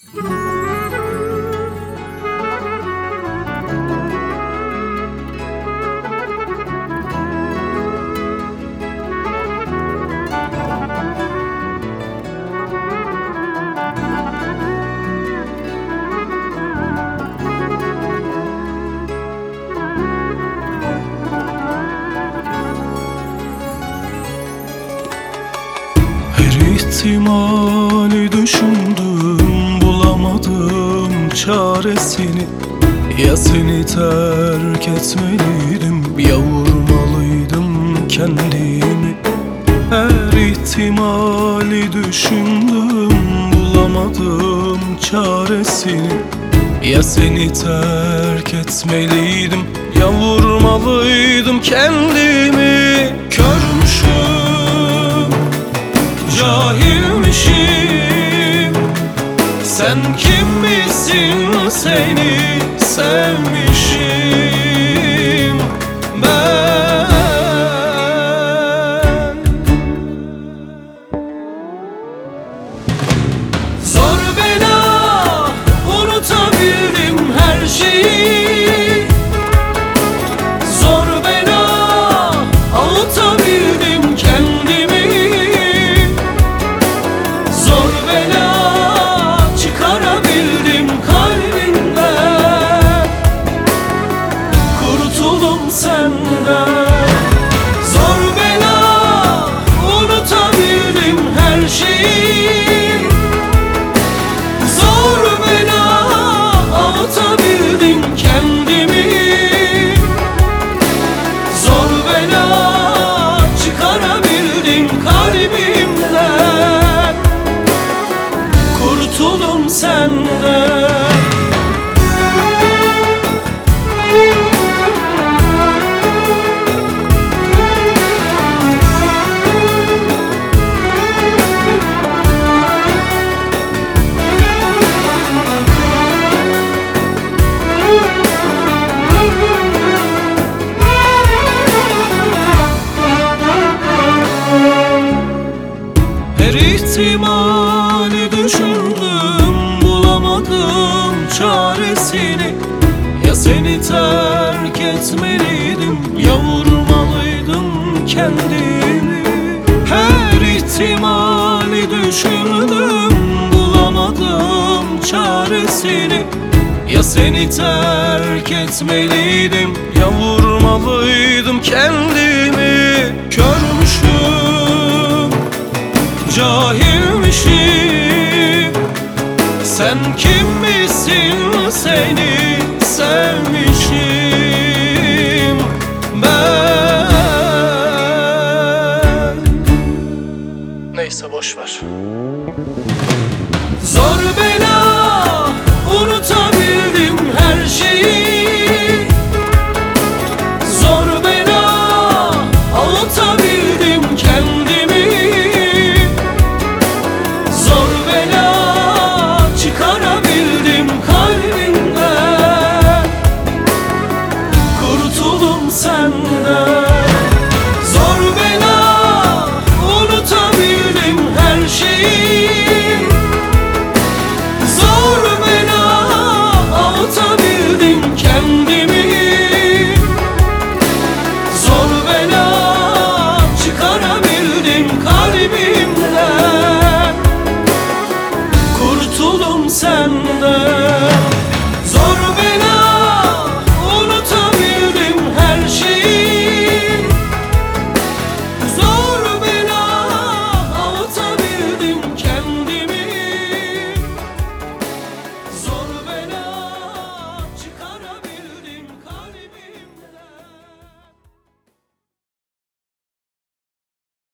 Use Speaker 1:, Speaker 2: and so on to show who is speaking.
Speaker 1: İhtimali düşündüm, bulamadım çaresini. Ya seni terk etmeliydim, ya vurmalıydım kendimi. Her ihtimali düşündüm, bulamadım çaresini. Ya seni terk etmeliydim, ya vurmalıydım kendimi. Körmüşüm, cahilmişim, sen kim misin, seni sevmişim ben. Zor bela unutabildim her şeyi, zor bela avutabildim kendimi. Zor bela çıkarabildim kalbinden, kurtuldum senden. Zor bela unutabildim her şeyi, zor bela avutabildim kendimi. Zor bela çıkarabildim kalbimden, kurtuldum senden. Her ihtimali düşündüm, bulamadım çaresini. Ya seni terk etmeliydim, ya vurmalıydım kendimi. Her ihtimali düşündüm, bulamadım çaresini. Ya seni terk etmeliydim, ya vurmalıydım kendimi. Körmüşüm, cahilmişim, sen kim misin, seni sevmişim ben. Neyse boşver. Zor bela unutabildim her şeyi, zor bela avutabildim kendimi. Zor bela çıkarabildim kalbinden, kurtuldum senden. Zor bela unutabildim her şeyi, zor bela avutabildim kendimi. Zor bela çıkarabildim kalbimden, kurtuldum senden.